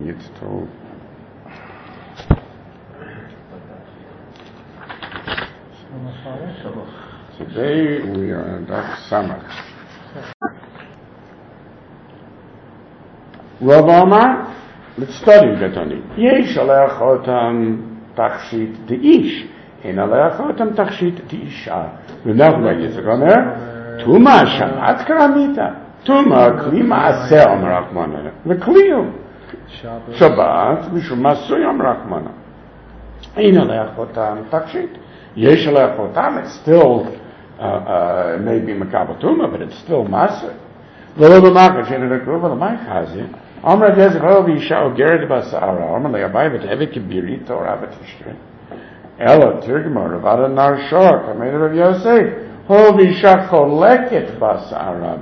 It's told. Today we are in Daf Samach. Rav Amar, let's study that on it. Yesh alechotam tachshit d'ish, en alechotam tachshit d'isha. V'nachma Yitzchak Tuma shamat karamita. Tuma kli ma'aseh Amar Rachmana. V'kliyum. Shabbat mishum masuyam Rachmana. En alechotam tachshit. Yesh alechotam, it's still maybe makabel tuma, but it's still maser. V'lo b'makar she'en rekruv v'lamay chazi. Amr Gezek Hol V'Isha Ogeret Basara. Amr Le'Abai V'Tevik Kibiri Torah V'Tishrei. Ela Tirgma Ravada Narshor Kamed Rav Yosef Hol V'Isha Choleket Basara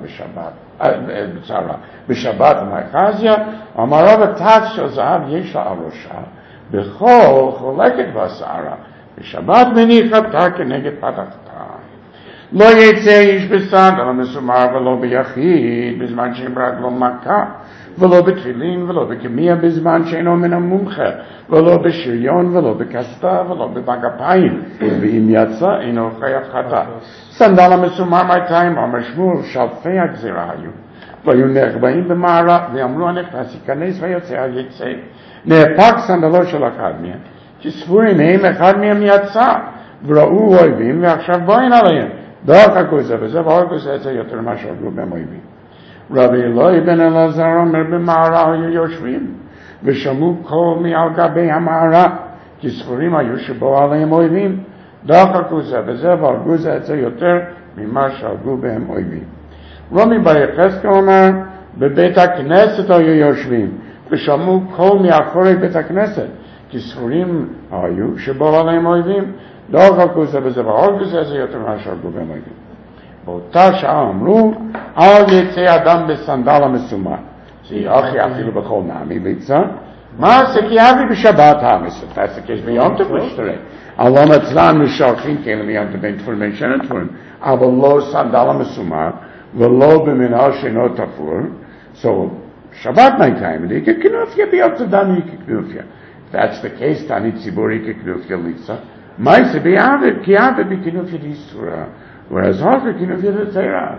B'Shabbat Ma'Chazia Amar Rav Tat Shozav Yesha Arosha B'Chol Choleket Basara B'Shabbat Menicha Ta Keneged Patachta Lo Yetzei Ish B'Sad Ala Mesumar V'Lo B'Yachid B'Zman She'im Raglo Makkah ולא בתפילין, ולא בקמיע בזמן שאינו מן המומחה, ולא בשריון, ולא בקסדה, ולא בבגפיים, ואם יצא, אינו חייב חטא. סנדל המסומר 200, אמר שמואל, שלפי הגזירה היו. והיו נחבאים במערה, ואמרו הנכנס ייכנס ויוצא יצא. נאפק סנדלו של אחד מהם, כי ספורים הם אחד מהם יצא, וראו אויבים, ועכשיו בואין עליהם. דחקו זה וזה, והרגו זה יותר מה שהרגו בהם אויבים. רבי אלוהי בן אלעזר אומר במערה היו יושבים ושמעו קול מעל גבי המערה כי ספורים היו שבאו עליהם אויבים דחקו זה וזה והרגו זה את זה יותר ממה שהרגו בהם אויבים. רמי בר יחזקאל אומר בבית הכנסת היו יושבים ושמעו קול מאחורי בית הכנסת כי ספורים היו שבאו עליהם אויבים דחקו זה וזה והרגו זה את זה יותר ממה שהרגו בהם אויבים. באותה שעה אמרו, אל יצא אדם בסנדל המסומר. זה יחי אפילו בכל נעמי ביצה. מה זה כי אבי בשבת המסר? תעשה יש ביום תפשטרי. אלא מצלן משלחים כאלה מיום תבין תפורים שאין תפורים. אבל לא סנדל המסומר, ולא במנהל שאינו תפור. So, שבת ניתיים, די ככנופיה ביום תדני ככנופיה. That's the case, תעני ציבורי ככנופיה ליצה. מה זה ביעבד? כי אבי בכנופיה דיסורה. Whereas Hofer can have the Torah.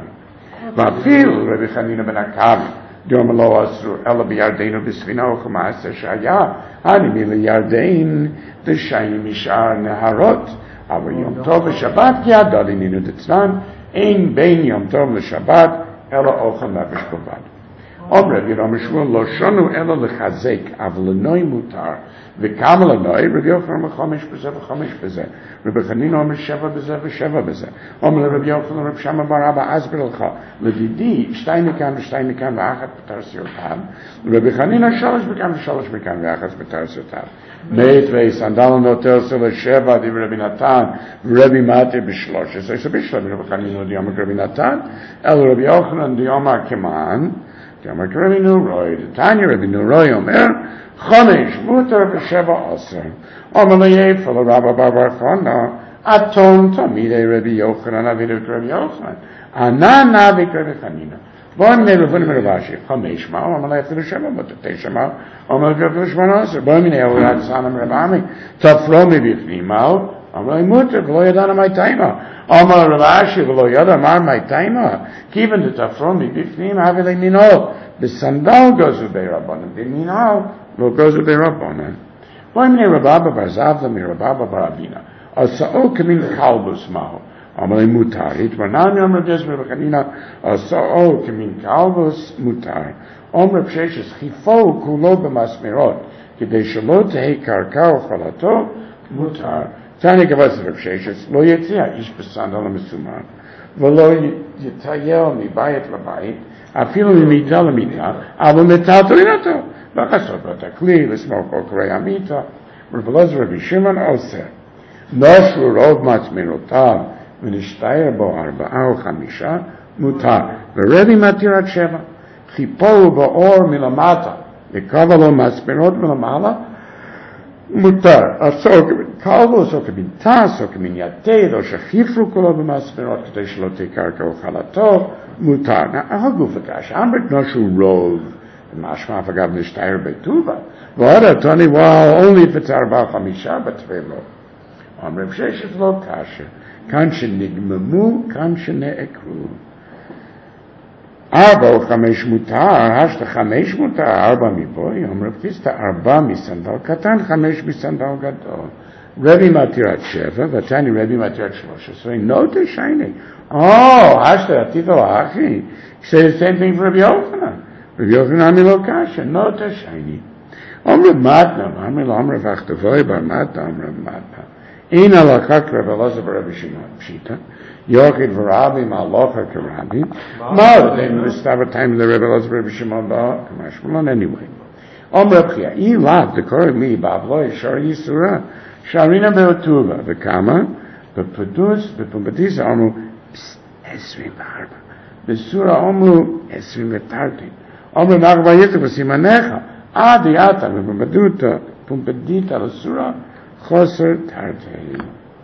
Vafil, Rabbi Chanina ben Akav, Dom lo asru, Ela b'yardeinu b'svina uchuma'aseh shaya, Hani mi'yardein, d'shayim mishar neharot, Ava Yom Tov v'Shabbat, ki adadininu d'tzlan, Ein bein Yom Tov v'Shabbat, Ela ochel nefesh b'vad. Omre, Rabbi Shmuel, lo shonu Ela l'chazek, Av l'noi mutar, וכמה לנוי, רבי יוחנן אומר 5 בזה ו5 בזה. רבי חנינא אומר 7 בזה ו7 בזה. אומר לרבי יוחנן רבי שמעון בר אבא אסביר לך, לדידי 2 מכאן ו2 מכאן ואחת בתרסיותיו. רבי חנינא 3 מכאן ו3 מכאן ואחת בתרסיותיו. מית וסנדל נוטל סל 7 דברי רבי נתן, ורבי מתי ב13. זה בשלב רבי חנינא דיומר רבי נתן, אל רבי יוחנן דיומר כמען, דיומר רבי נורוי. תניא רבי נורוי אומר 5 מותר ו7 אסר. אומר ליפל רבא בר חנא, אתון תלמידי רבי יוחנן אבינו רבי יוחנן, ענה נבי רבי חנינא. בואו מיני רבונים מרבשי, 5 מה? אומר לי אפילו 7 מותר, 9 מה? אומר לי אפילו 18. בואו מיני אורד סנם רבעמי, תפרו מבפנים מה? אומר לי מותר, ולא ידענו מה תימה. אומר רבשי, ולא ידע מה תימה. כיוון תפרו מבפנים, הביא לי מינול. בסנדל גוזו ברבנן, במינל לא גוזו ברבנן. בואי מיני רבבה בר זבלה מרבבה בר אבינה. עשאו כמין קלבוס מהו. אמר לי מותר. התמרנן אומר גז ברבחנינה, עשאו כמין קלבוס מותר. אומר פששס, חיפו כולו במסמרות, כדי שלא תהי קרקע וחלתו, מותר. תני גבס רבששס, לא יציע איש בסנדל המסומר, ולא יטייל מבית לבית, אפילו ממיטה למיטה, אבל מטלטלינתו. בחסות בתכלי, לסמוך כל קוראי המיטה, רבי אלעזר רבי שמעון עושה. נושרו רוב מצמרותיו, ונשתער בו 4 או 5, מותר. ורבי מתיר עד 7. חיפו באור מלמטה, וקבע לו מצמרות מלמעלה, מותר. קלבוס או כמין טס או כמין יתד, או שחיפרו כולו במסמרות, כדי שלא תהיה קרקע וחלתו, מותר. הגוף הקש, אמרת נושו רוב, Mashma Fagav Nishtayr Betuva. V'ada Tani, well, only if it's Arba Chamisha, but Tvelo. Rav Sheshes Lo Kasha. Kan Shenigmamu, Kan Shene'ekru. Arba או 5 מותר, השת 5 מותר, 4 מבוי, אומר פקיסטה 4 מסנדל קטן, 5 מסנדל גדול. רבי מתיר עד 7, ותני רבי מתיר עד 13, no te shiny. Oh, השת עתידו אחי, say the same thing for Rabbi Yochanan. Rabbi Yochanan לא קשה, no te shiny. אומר מתנה, אומר לו, אומר וכתבוי בר מתנה, אומר מתנה. אין הלכה כרב אלעזר ברבי שמעון פשיטה. Yochid v'Rabbi ma'alocha k'Rabbi. No, they missed our time in the Rebbe Elazar Rebbe Shimon Bar K'mashmalon anyway. Om Reb Chia, ilav dekor li ba'avloi shar yisura sharina be'otuva v'kama b'pumbedis omu esrim v'arba b'sura omu esrim v'tartin omu nagva yitzak v'simanecha adi ata v'pumbeduta pumbedita l'sura choser tartei.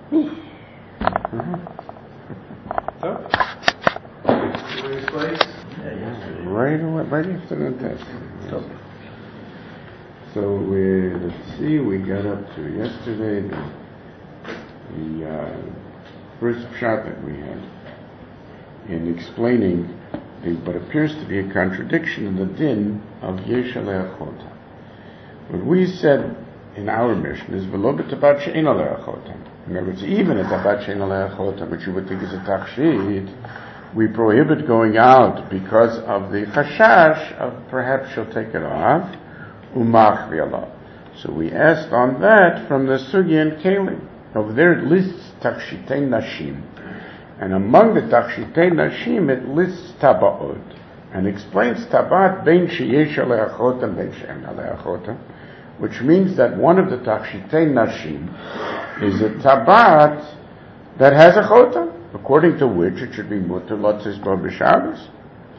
Right away, right after the test. So let's see, we got up to yesterday the first shot that we had in explaining what appears to be a contradiction in the din of Yesh Alei Achota. What we said in our mission is v'lo b'tabat she'ein alei achota. In other words, even a tabat she'ein alei achota, which you would think is a tachshit, we prohibit going out because of the chashash of perhaps she'll take it off, umach v'yalav. So we asked on that from the Sugya and Kalim. Over there it lists tachshitei nashim. And among the tachshitei nashim it lists tabaot. And explains tabat bein sheyesh alei achota and bein she'ein alei achota, which means that one of the tachshitei nashim is a tabat that has a chota, according to which it should be mutter lotzis bo b'Shabbos,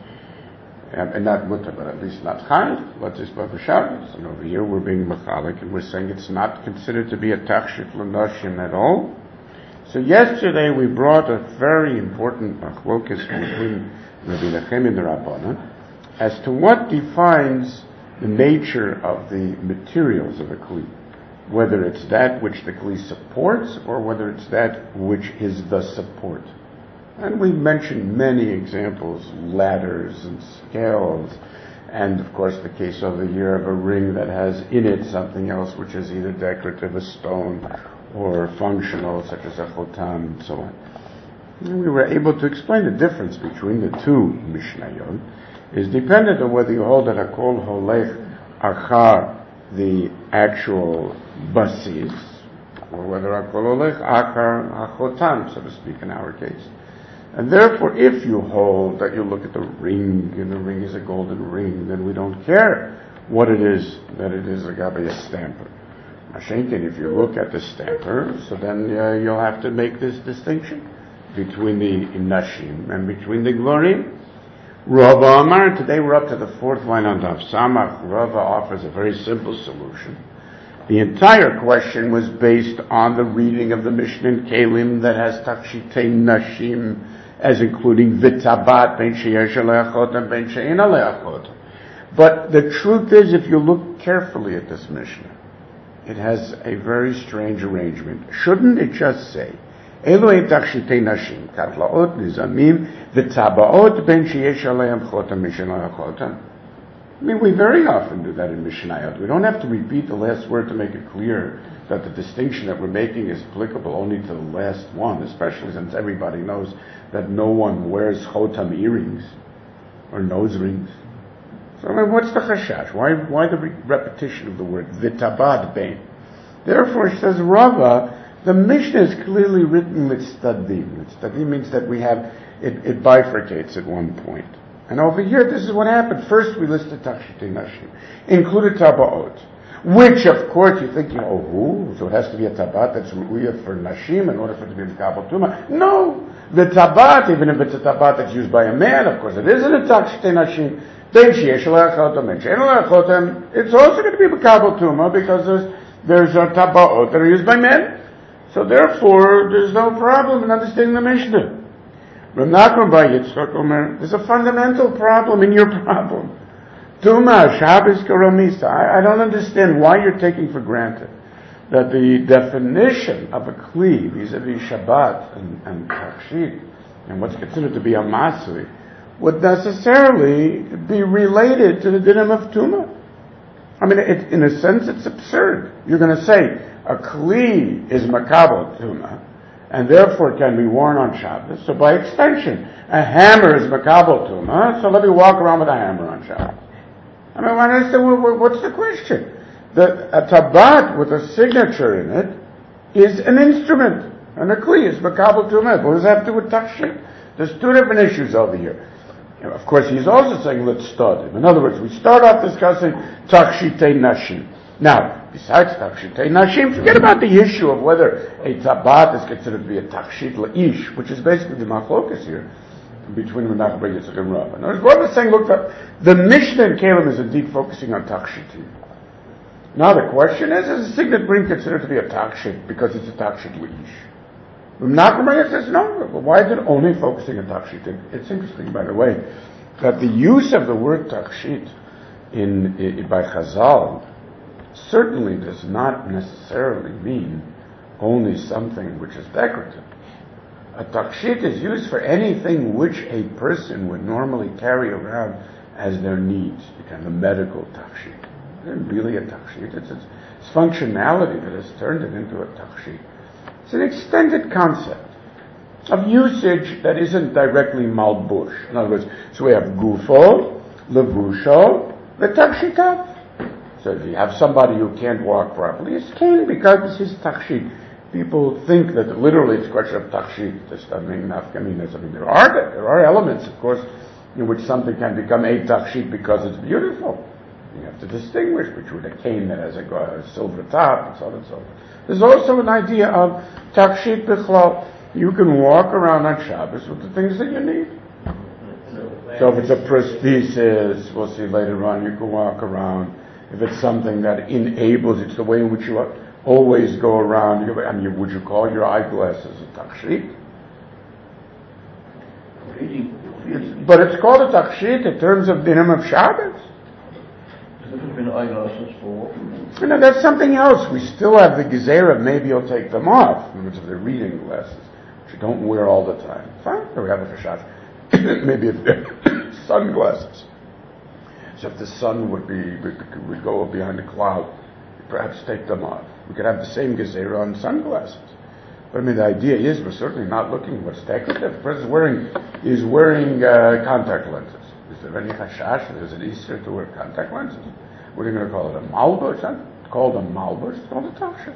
and not mutter, but at least not chayiv lotzis bo b'Shabbos. And over here we're being machalik, and we're saying it's not considered to be a tachshit l'nashim at all. So yesterday we brought a very important machlokas between Rabbi Nachem and the Rabbanan as to what defines the nature of the materials of a kli, whether it's that which the kli supports or whether it's that which is the support. And we mentioned many examples, ladders and scales, and of course the case over here of a ring that has in it something else which is either decorative, a stone, or functional, such as a chotam, and so on. And we were able to explain the difference between the two Mishnayot is dependent on whether you hold that Hakol Holech Achar, the actual basis, or whether Hakol Holech Achar Hachotam, so to speak, in our case. And therefore, if you hold that you look at the ring, and the ring is a golden ring, then we don't care what it is, that it is a gabe a stamper. Mashenkin, if you look at the stamper, so then you'll have to make this distinction between the nashim and between the glorim. Rava Amar, today we're up to the fourth line on Daf Samach. Rava offers a very simple solution. The entire question was based on the reading of the Mishnah in Kalim that has Tachshitei Nashim as including Vitabat, Ben Sheyesh Alei Achot and Ben She'ein Alei Achot. But the truth is, if you look carefully at this Mishnah, it has a very strange arrangement. Shouldn't it just say Eloi Tachshitei Nashim, Katlaot, Nizamim, V'tabaot Ben Sheyesh Aleim Chotam, Mishen Chotam? I mean, we very often do that in Mishnayot. We don't have to repeat the last word to make it clear that the distinction that we're making is applicable only to the last one, especially since everybody knows that no one wears Chotam earrings or nose rings. So, I mean, what's the chashash? Why the repetition of the word V'tabad Ben? Therefore, says Rava, the Mishnah is clearly written with tzaddim. Tzaddim means that we have, it bifurcates at one point. And over here, this is what happened. First, we listed Tachshitei Nashim, included Tabaot, which, of course, you think, who? So it has to be a Tabat that's real for Nashim in order for it to be Mekabel Tuma. No! The Tabat, even if it's a Tabat that's used by a man, of course, it isn't a Tachshitei Nashim. It's also going to be Mekabel Tuma because there's a Tabaot that are used by men. So therefore, there's no problem in understanding the Mishnah. Rav Nachman bar Yitzchak Omer, there's a fundamental problem in your problem. Tuma, Shabbos Karamisa. I don't understand why you're taking for granted that the definition of a Kli vis-a-vis Shabbat and Takshit and what's considered to be a Masri would necessarily be related to the dinim of Tuma. I mean, in a sense, it's absurd. You're going to say a Kli is Makabel Tuma, and therefore can be worn on Shabbos. So by extension, a hammer is Makabel Tuma, so let me walk around with a hammer on Shabbos. I mean, I understand, what's the question? A tabat with a signature in it is an instrument, and a Kli is Makabel Tuma. What does that have to do with Takshit? There's two different issues over here. Of course, he's also saying, let's start him. In other words, we start off discussing Takshitei Nashim. Now, besides Takshitei Nashim, forget about the issue of whether a tabat is considered to be a Takshit La'ish, which is basically the machlokas here, between Menachem Bar Yitzchak and Rav. In other words, Rav is saying, look, the Mishnah in Kalim is indeed focusing on Takshitim. Now the question is a signet ring considered to be a Takshit because it's a Takshit La'ish? Menachem Bar Yitzchak says, no, but why is it only focusing on Takshit? It's interesting, by the way, that the use of the word Takshit by Chazal certainly does not necessarily mean only something which is decorative. A Takshit is used for anything which a person would normally carry around as their needs. You can have a medical Takshit. It isn't really a Takshit. It's functionality that has turned it into a Takshit. It's an extended concept of usage that isn't directly malbush. In other words, so we have gufo, levusho, v'takshitav. So if you have somebody who can't walk properly, it's cane because his takshit. People think that literally it's a question of takshit. This doesn't mean nafkaminas. I mean, there are elements, of course, in which something can become a takshit because it's beautiful. You have to distinguish between a cane that has a silver top and so on and so forth. There's also an idea of takshit bichlal. You can walk around on Shabbos with the things that you need. So if it's a prosthesis, we'll see later on, you can walk around. If it's something that enables, it's the way in which you always go around. Would you call your eyeglasses a takshit? But it's called a takshit in terms of dinim of Shabbos. Eyeglasses for? No, that's something else. We still have the gezerah, maybe you'll take them off. In terms of the reading glasses, which you don't wear all the time. Fine, we have it for Shabbos. Maybe if they're sunglasses. So if the sun would go behind a cloud, perhaps take them off. We could have the same gezerah on sunglasses. But I mean, the idea is we're certainly not looking at what's decorative. The person is wearing contact lenses. Is there any chashash? There's an Easter to wear contact lenses. What are you going to call it? A malbush? It's not called a malbush. It's called a takshit.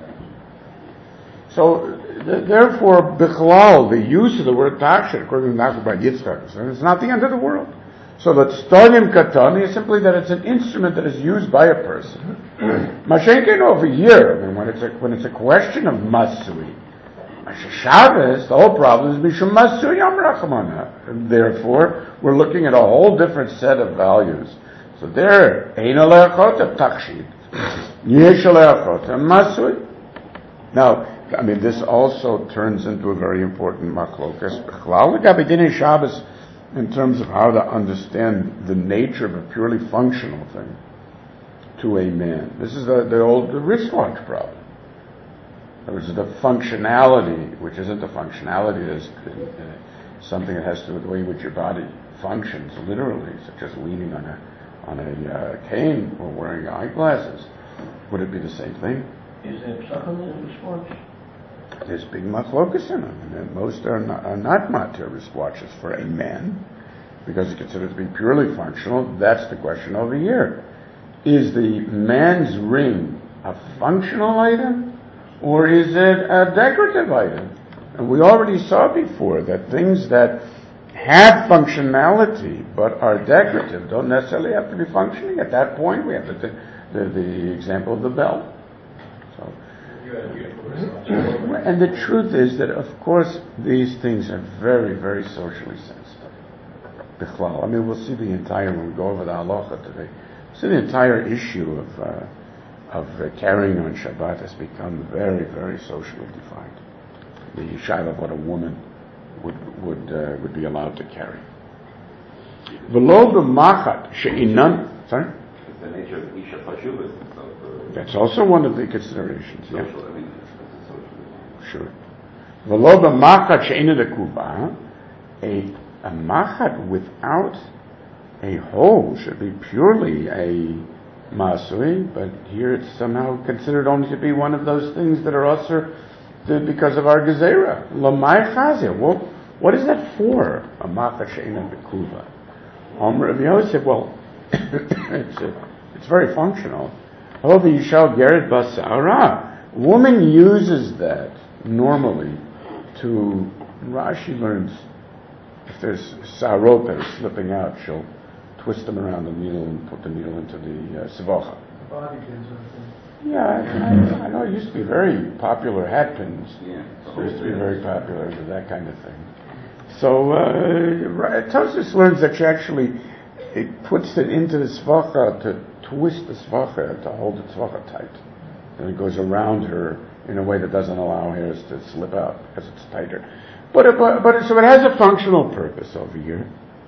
So, therefore, bichlal, the use of the word takshit, according to Menachem Bar Yitzchak, it's not the end of the world. So that stanim katani is simply that it's an instrument that is used by a person. Mashenkin over here, I mean, when it's a question of masui, Shabbos, the whole problem is mishum masui yom rachamana. And therefore, we're looking at a whole different set of values. So there, ein aleachot of takshit, yesh aleachot of masui. Now, I mean, this also turns into a very important machlokas. B'chlal l'gabi dinei Shabbos, in terms of how to understand the nature of a purely functional thing to a man. This is the old wristwatch problem. Which is the functionality, which isn't the functionality as something that has to do with the way in which your body functions, literally, such as leaning on a cane or wearing eyeglasses. Would it be the same thing? Is there psachon in the wristwatch? There's big machlokas in them, and most are not matir wristwatches for a man, because it's considered to be purely functional. That's the question over here. Is the man's ring a functional item, or is it a decorative item? And we already saw before that things that have functionality but are decorative don't necessarily have to be functioning. At that point, we have the example of the bell. So. And the truth is that, of course, these things are very, very socially sensitive. Bichlal. I mean, we'll see the entire, when we go over the halacha today, see the entire issue of carrying on Shabbat has become very, very socially defined. The shaila of what a woman would be allowed to carry. V'lo b'machat she'inan. Sorry? It's the nature of Isha Pashuvas. That's also one of the considerations. Social, Yeah. I mean, it's a social. Sure. V'lo b'machat she'ina dekuba. A machat without a hole should be purely a masui, but here it's somehow considered only to be one of those things that are also because of our gezerah. Lamai chazia. Well, what is that for? A machat she'ina dekuba. Rav Yosef, well, it's very functional. Hovi yishal gered basara. Woman uses that normally to, Rashi learns, if there's sarot that are slipping out, she'll twist them around the needle and put the needle into the sivacha. Body pins, I think. Yeah, I know it used to be very popular, hat pins. Yeah. It used to be very popular, that kind of thing. So, Tosfos learns that she actually it puts it into the svacha to twist the svacha, to hold the svacha tight. And it goes around her in a way that doesn't allow hairs to slip out because it's tighter. But so it has a functional purpose over here.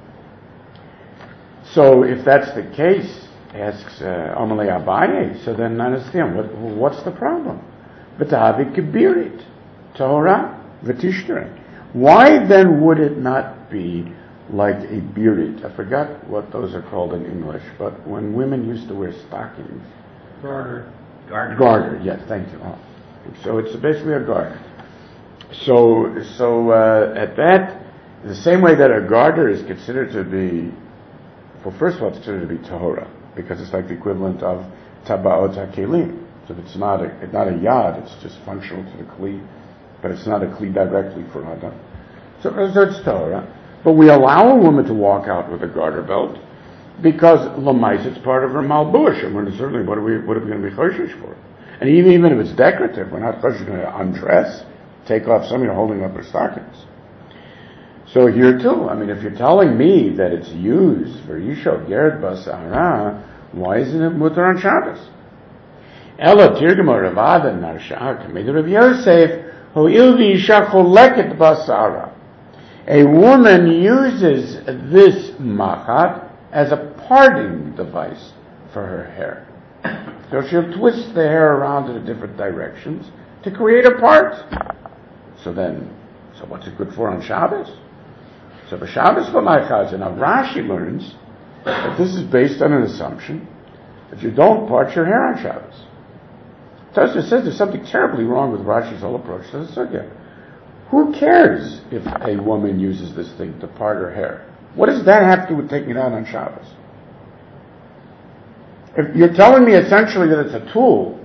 So if that's the case, asks Amalei Abaye, so then I understand, what's the problem? V'tahavi kibirit, Torah, v'tishtere. Why then would it not be like a birit? I forgot what those are called in English, but when women used to wear stockings. Garter, yes, thank you. Oh. So it's basically a garter. So at that, the same way that a garter is considered to be, well, first of all, it's considered to be tahora, because it's like the equivalent of tabaot hakelim. So if it's not a yad, it's just functional to the kli, but it's not a kli directly for Adam. So it's tahora. But we allow a woman to walk out with a garter belt because lamais, it's part of her malbush, and we're certainly what are we going to be choshish for? And even if it's decorative, we're not choshish going to undress, take off something holding up her stockings. So here too, I mean, if you're telling me that it's used for Yisho Gerd Basara, why isn't it mutar on Shabbos? Ella Tirgama Ravada Narsha Kamid Rav Yosef, Ho Ilvi Yisha Choleket Basara. A woman uses this machat as a parting device for her hair. So she'll twist the hair around in different directions to create a part. So what's it good for on Shabbos? So for Shabbos for my chazan, now Rashi learns that this is based on an assumption that you don't part your hair on Shabbos. Tosfos says there's something terribly wrong with Rashi's whole approach to the sugya. Who cares if a woman uses this thing to part her hair? What does that have to do with taking it out on Shabbos? If you're telling me essentially that it's a tool,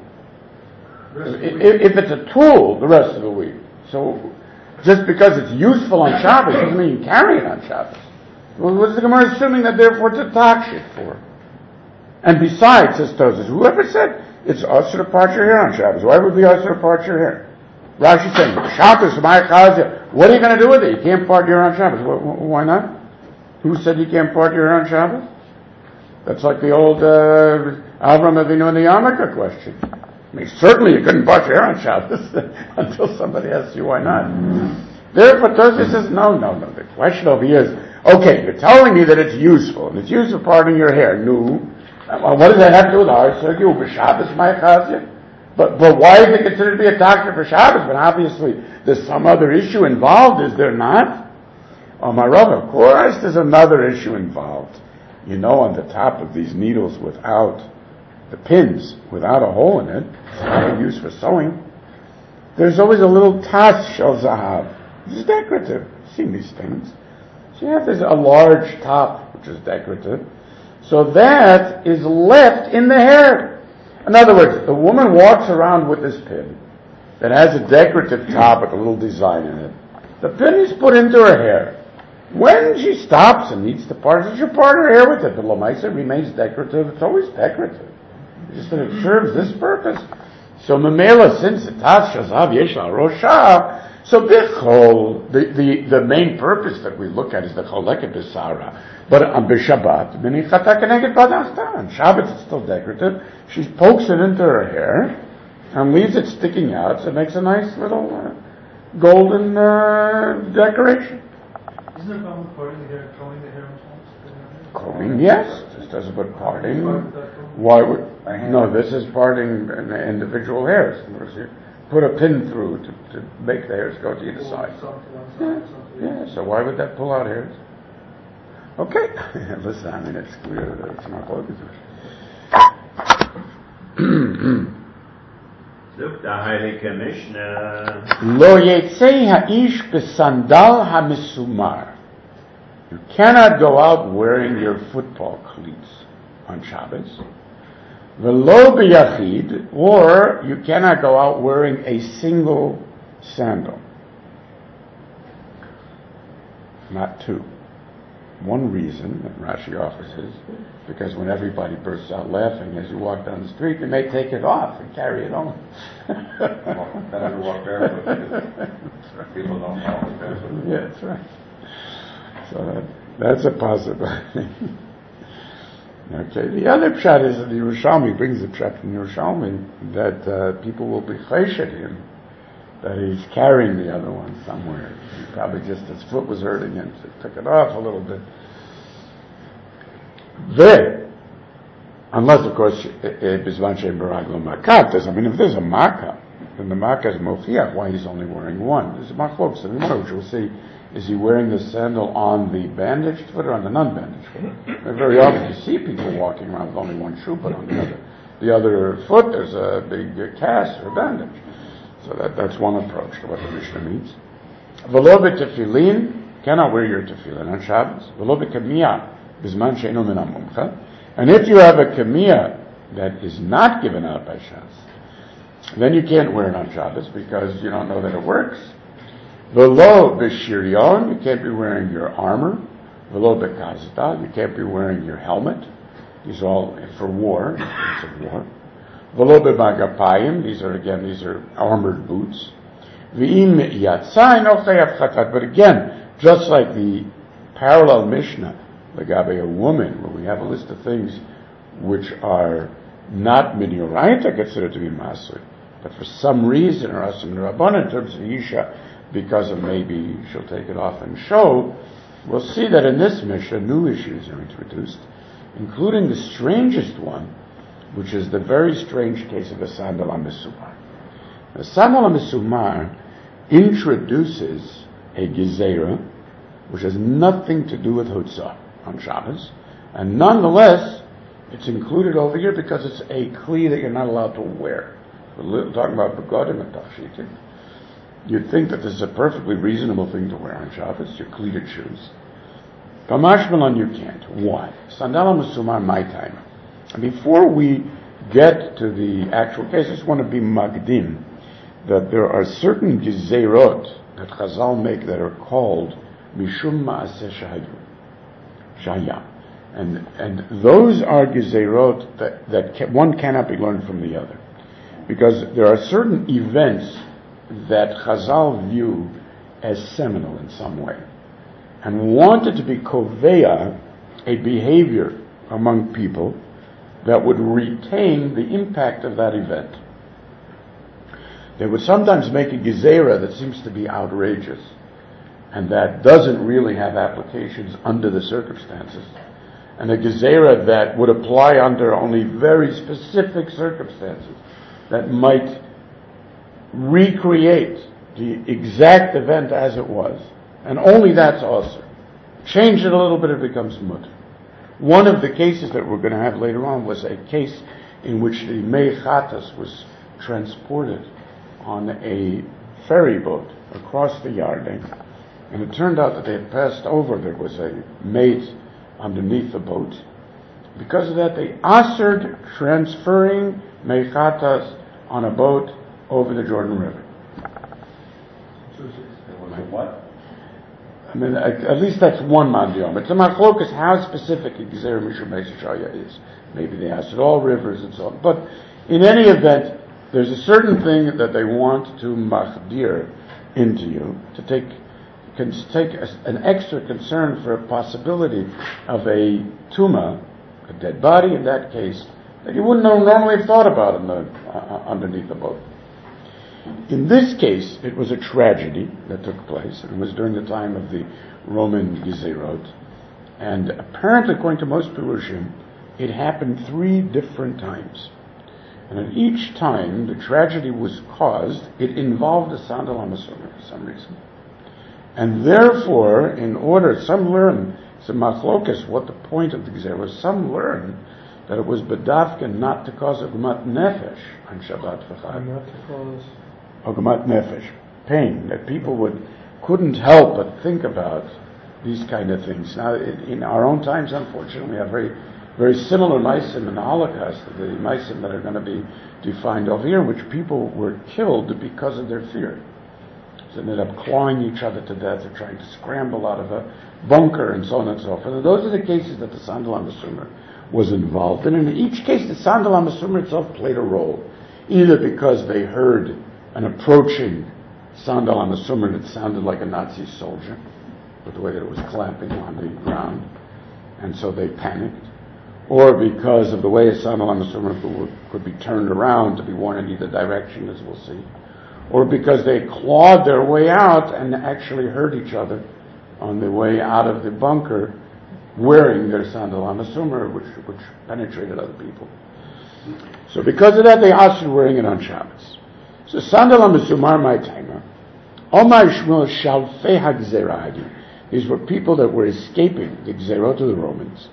if it's a tool the rest of the week, so just because it's useful on Shabbos doesn't mean you carry it on Shabbos. Well, what's the Gemara assuming that therefore it's a takshit for? And besides, says Tosfos, whoever said it's usher to part your hair on Shabbos, why would it be usher to part your hair? Rashi saying, Shabbos, my chazia, what are you going to do with it? You can't part your hair on Shabbos. Why not? Who said you can't part your hair on Shabbos? That's like the old Avram Avinu and the Yarmulke question. I mean, certainly you couldn't part your hair on Shabbos until somebody asks you why not. Therefore, Tosfos says, no. The question over here is, okay, you're telling me that it's useful, and it's used for parting your hair. No. What does that have to do with our circuit? Shabbos, my chazia? But why is it considered to be a doctrine for Shabbos? But obviously there's some other issue involved, is there not? Oh, my Rav, of course there's another issue involved. You know, on the top of these needles without the pins, without a hole in it, it's not used for sewing. There's always a little tas shel zahav. It's decorative. You've seen these things. So there's a large top, which is decorative. So that is left in the hair. In other words, the woman walks around with this pin that has a decorative top with a little design in it. The pin is put into her hair. When she stops and needs to part it, she'll part her hair with it. The lamaisa remains decorative. It's always decorative. Just that it serves this purpose. So Mamela, since the tas shazav yeshal rosha, so bichol, the main purpose that we look at is the choleket b'sara. But on B'Shabbat, minichata keneged badachta. On Shabbat it's still decorative. She pokes it into her hair and leaves it sticking out, so it makes a nice little golden decoration. Isn't there a problem with parting the hair and throwing the hair on Shabbos? combing, yes. Just as with parting. Why would... No, this is parting individual hairs. You put a pin through to make the hairs go to either side. Yeah, so why would that pull out hairs? Okay. Listen, I mean, it's clear that it's not clothing. Look, the Heilige Mishnah. Lo yetzei ha'ish besandal hamisumar. You cannot go out wearing your football cleats on Shabbos. Velo b'yachid, or you cannot go out wearing a single sandal. Not two. One reason that Rashi offers is because when everybody bursts out laughing as you walk down the street, you may take it off and carry it on. Better to walk barefoot because people don't walk barefoot. Yeah, that's right. So that's a possibility. Okay, the other pshat is that the Yerushalmi brings the pshat from Yerushalmi that people will be chesed him, that he's carrying the other one somewhere. He probably just his foot was hurting him, so he took it off a little bit. Then, unless of course, Bizvan Shem Baraglo Makat, I mean, if there's a Makkah, then the Makkah is Mochiach, why he's only wearing one. There's a Machlokes, and which we'll see, is he wearing the sandal on the bandaged foot or on the non-bandaged foot? Very often you see people walking around with only one shoe, but on the other foot there's a big cast or bandage. So that's one approach to what the Mishnah means. V'lo b'tefillin, cannot wear your tefillin on Shabbos. V'lo b'kamiyah, b'zman she'enu min ha'mumcha. And if you have a kamiyah that is not given out by Shas, then you can't wear it on Shabbos because you don't know that it works. V'lo b'shiryon, you can't be wearing your armor. V'lo b'kazda, you can't be wearing your helmet. These are all for war, things of war. V'lo b'magapayim, these are armored boots. V'im yatzai no chayav chatat. But again, just like the parallel Mishnah, legabe a woman, where we have a list of things which are not midioraita considered to be masur, but for some reason are asum rabbanan in terms of Isha, because of maybe she'll take it off and show, we'll see that in this Mishnah new issues are introduced, including the strangest one, which is the very strange case of a sandal HaMesumar. The sandal HaMesumar introduces a gezerah, which has nothing to do with Hutzah on Shabbos, and nonetheless, it's included over here because it's a kli that you're not allowed to wear. We're talking about begodim and tafshitim. You'd think that this is a perfectly reasonable thing to wear on Shabbos, your cleated shoes. Kamash Milan, you can't. Why? Sandal HaMesumar, my time. And before we get to the actual case, I just want to be magdim that there are certain gezerot that Chazal make that are called mishum ma'aseh shahaya. And those are gezerot that one cannot be learned from the other. Because there are certain events that Chazal view as seminal in some way, and wanted to be koveya, a behavior among people that would retain the impact of that event. They would sometimes make a gezerah that seems to be outrageous, and that doesn't really have applications under the circumstances, and a gezerah that would apply under only very specific circumstances that might recreate the exact event as it was, and only that's also. Change it a little bit, it becomes mut. One of the cases that we're going to have later on was a case in which the Mei Chatas was transported on a ferry boat across the Yarden, and it turned out that they had passed over, there was a mate underneath the boat. Because of that, they assered transferring Mei Chatas on a boat over the Jordan River. What? I mean, at least that's one mandiom. It's a machlokas how specific a gezerah mishum shaya is. Maybe they asked at all rivers and so on. But in any event, there's a certain thing that they want to machdir into you, to take an extra concern for a possibility of a tuma, a dead body in that case, that you wouldn't normally have thought about underneath the boat. In this case, it was a tragedy that took place. It was during the time of the Roman Gezerot. And apparently, according to most Perushim, it happened 3 different times. And at each time the tragedy was caused, it involved a Sandal HaMasumah for some reason. And therefore, in order, some learn, it's a machlokas, what the point of the Gezerah was. Some learn that it was bedavka not to cause Ogmat Nefesh on Shabbat v'Chag. Not to cause Ogmat Nefesh, pain, that people couldn't help but think about these kind of things. Now, in our own times, unfortunately, we have very, very similar Maisim in the Holocaust, the Maisim that are going to be defined over here, in which people were killed because of their fear. So they ended up clawing each other to death or trying to scramble out of a bunker and so on and so forth. And those are the cases that the Sandal HaMasumah was involved in. And in each case, the Sandal HaMasumah itself played a role, either because they heard an approaching Sandal HaMasumah that sounded like a Nazi soldier, with the way that it was clamping on the ground, and so they panicked, or because of the way a Sandal HaMasumah could be turned around to be worn in either direction, as we'll see, or because they clawed their way out and actually hurt each other on the way out of the bunker, wearing their Sandal HaMasumah, which penetrated other people. So because of that, they asked you wearing it on Shabbos. So Sandal HaMasumah, my timer, Omar Shmuel Shalfei HaGzerah. These were people that were escaping the Gzerot of the Romans.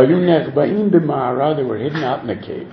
They were hidden out in a cave.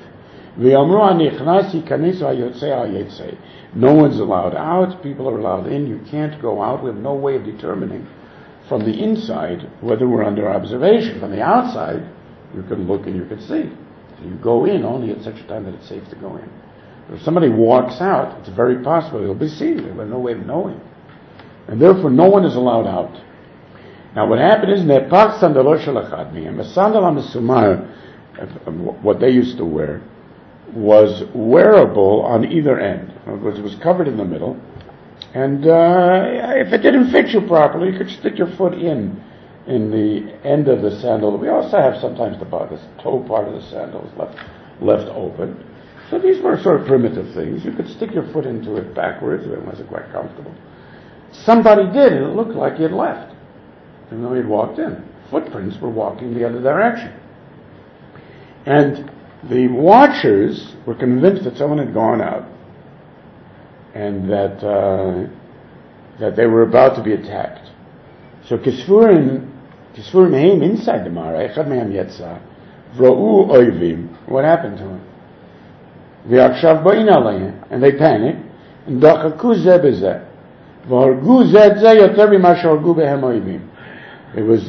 No one's allowed out, people are allowed in, you can't go out. We have no way of determining from the inside whether we're under observation. From the outside, you can look and you can see. You go in only at such a time that it's safe to go in. But if somebody walks out, it's very possible he'll be seen. We have no way of knowing. And therefore, no one is allowed out. Now, what happened is, Nepach Sandalo Shalachadmi, and the Sandal HaMasumah, what they used to wear, was wearable on either end. In other words, it was covered in the middle, and if it didn't fit you properly, you could stick your foot in the end of the sandal. We also have sometimes the toe part of the sandal is left open. So these were sort of primitive things. You could stick your foot into it backwards, it wasn't quite comfortable. Somebody did, and it looked like he had left, even though he had walked in. Footprints were walking the other direction. And the watchers were convinced that someone had gone out, and that they were about to be attacked. So Kisfurim came inside the Mara, Echad Me'am Yetza, Vra'u Oivim. What happened to him? V'akshav ba'in alayhim, and they panicked, and Dachaku Zeh B'zeh, V'hargu Zeh Zeh Yoter B'ma Shehargu Behem Oivim. It was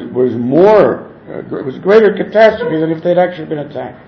a greater catastrophe than if they'd actually been attacked.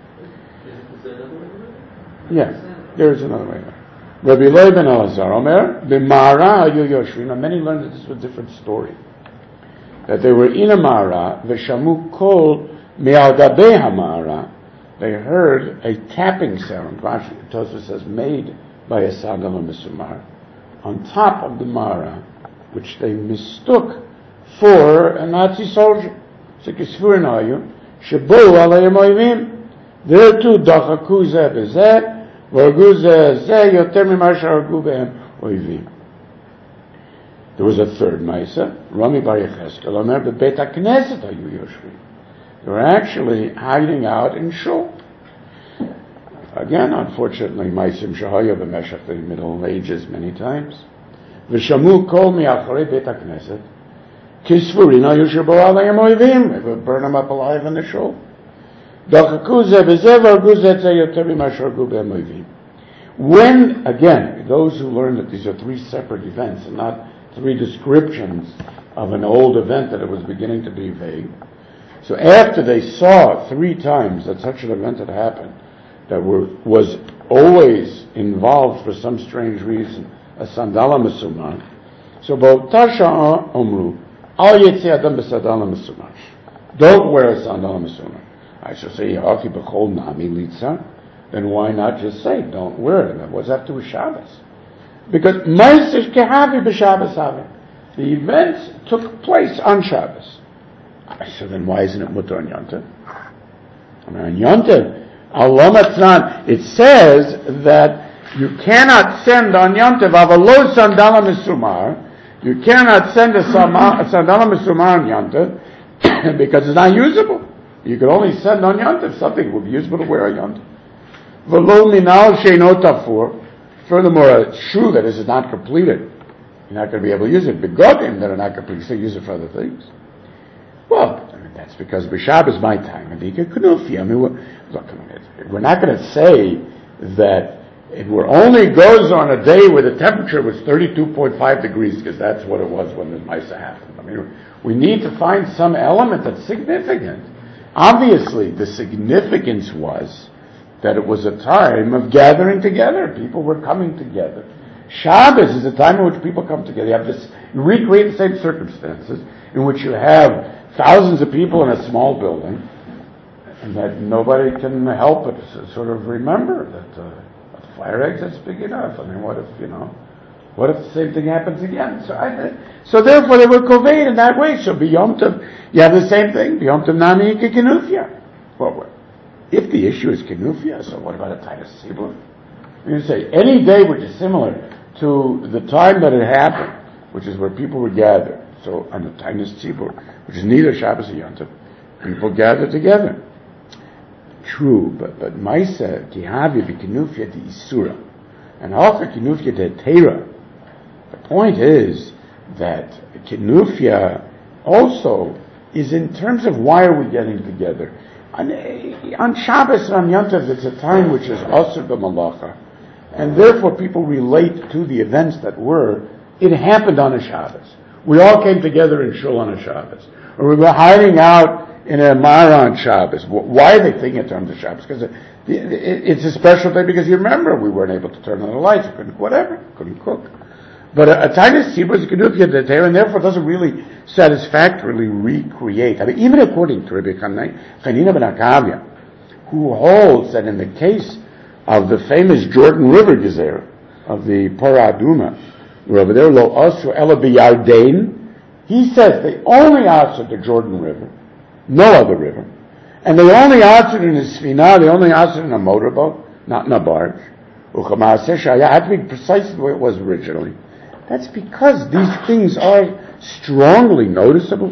Yeah, there is another way. Rabbi Eloi ben Elazar Omer, b'Mara hayu yoshvim, and many learned that this was a different story. That they were in a Mara, v'shamu kol me'al gabei ha'Mara, they heard a tapping sound, Rashi Tosfos says, made by a Sandal HaMasumah, on top of the Mara, which they mistook for a Nazi soldier. So Kisfurin hayu, shebo alayim oivim. There too, dachaku zeh b'zeh, there was a third Maisa, Rami Bar Yecheskel, Omer b'Beit HaKnesset hayu yoshvim. They were actually hiding out in shul. Again, unfortunately, Maisim Shahaya b'Meshach the Middle Ages many times. V'shamu kol mi'acharei Beit HaKnesset, kisfurin hayu shebo alayim oivim. They would burn them up alive in the shul. When, again, those who learn that these are 3 separate events and not 3 descriptions of an old event that it was beginning to be vague, so after they saw 3 times that such an event had happened, that was always involved for some strange reason, a Sandal HaMasumah, so B'Tasha Omru, Al Yetzei Adam B'Sandal HaMasumah, don't wear a Sandal HaMasumah. I shall say, then why not just say, don't wear it? What's that to do with Shabbos? Because the events took place on Shabbos. So then why isn't it mutar on Yom Tov? I mean, on Yom Tov, Allah Matzran, it says that you cannot send on Yom Tov, avalo sandal HaMasumah, you cannot send a sandal HaMasumah on Yom Tov, because it's not usable. You can only send on Yontif. Something will be usable to wear on Yontif. V'lo minal she'no tafur. Furthermore, a shoe that is not completed, you're not going to be able to use it. Begodim that are not complete, so use it for other things. Well, I mean, that's because B'Shab is my time. And Kunufi. I mean, we're not going to say that it only goes on a day where the temperature was 32.5 degrees, because that's what it was when the Maisa happened. I mean, we need to find some element that's significant. Obviously, the significance was that it was a time of gathering together. People were coming together. Shabbos is a time in which people come together. You recreate the same circumstances in which you have thousands of people in a small building, and that nobody can help but sort of remember that a fire exit's big enough. I mean, what if the same thing happens again? So therefore they were conveyed in that way. So B'Yom Tov, you have the same thing. B'Yom Tov Nami Kenufia. Well, if the issue is Kenufia, so what about a Tainus Tzibur? You say any day which is similar to the time that it happened, which is where people were gathered. So on the Tainus Tzibur, which is neither Shabbos nor Yom Tov, people gather together. True, but Maisa Kihavi B'Kenufia de Isura, and Halcha Kenufia de Teira. The point is that Kenufia also is in terms of why are we getting together. On Shabbos and on Yom Tov, it's a time which is Asur b'Malacha, and therefore people relate to the events that were. It happened on a Shabbos. We all came together in Shul on a Shabbos, or we were hiding out in a Mara on Shabbos. Why are they thinking in terms of Shabbos? Because it's a special day. Because you remember we weren't able to turn on the lights, we couldn't cook. But a Tainus Tzibur is Kenufia de Teira, and therefore doesn't really satisfactorily recreate. I mean, even according to Rabbi Chanina ben Akavia, who holds that in the case of the famous Jordan River Gezerah, of the Parah Aduma, where over there, Lo Asru Ela B'Yardein, he says they only answered the Jordan River, no other river, and they only answered in a Sfinah, they only answered in a motorboat, not in a barge. Had to be precisely the way it was originally. That's because these things are strongly noticeable.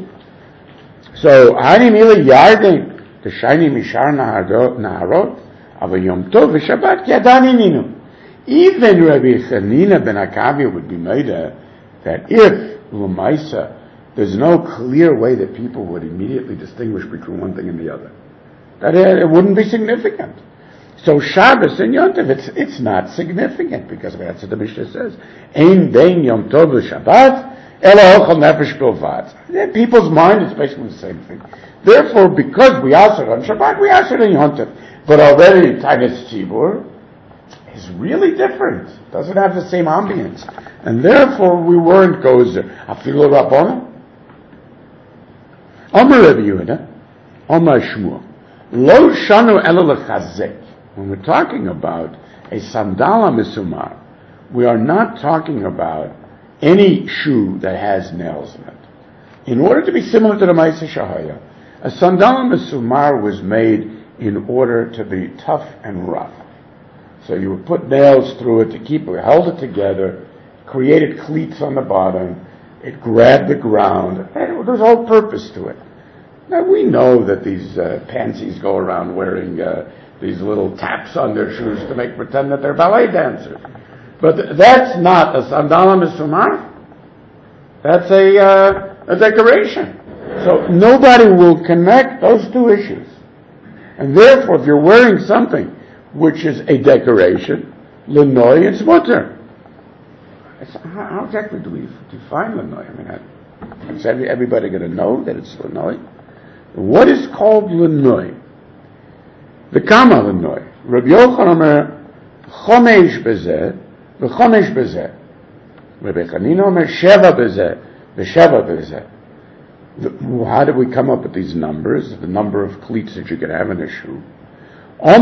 So, Hani Mila Yarden, the shiny Mishar Naharot, of a Yom Tov, Shabbat, Yadani Ninu. Even Rabbi Chanina ben Akavia would be made that if L'maisa, there's no clear way that people would immediately distinguish between one thing and the other, that it wouldn't be significant. So Shabbos and Yom Tov, it's not significant, because that's what the Mishnah says. Ein bein Yom Tov v'Shabbat, ela ochel nefesh bilvad. In people's mind, it's basically the same thing. Therefore, because we answered on Shabbat, we answered on Yom Tov. But already Tainus Tzibur is really different. Doesn't have the same ambience. And therefore, we weren't gozer. Afilu Rabbona. Amar Rabbi Yehuda, Amar Shmuel. Lo shanu ela lechazek. When we're talking about a sandala misumar, we are not talking about any shoe that has nails in it. In order to be similar to the Maisa Shahaya, a sandala misumar was made in order to be tough and rough. So you would put nails through it to keep it, held it together, created cleats on the bottom, it grabbed the ground, and there's a whole purpose to it. Now we know that these pansies go around wearing these little taps on their shoes to pretend that they're ballet dancers. But that's not a sandala misumar. That's a decoration. So nobody will connect those two issues. And therefore, if you're wearing something which is a decoration, L'noi, it's mutter. How exactly do we define L'noi? I mean, is everybody going to know that it's L'noi? What is called L'noi? The Kama L'noi. Rabbi Yochanan Omer, Chomesh bezeh, v'chomesh bezeh. Rabbi Chanina Omer, Sheva bezeh, v'sheva bezeh. How did we come up with these numbers? The number of cleats that you could have in a shoe. Let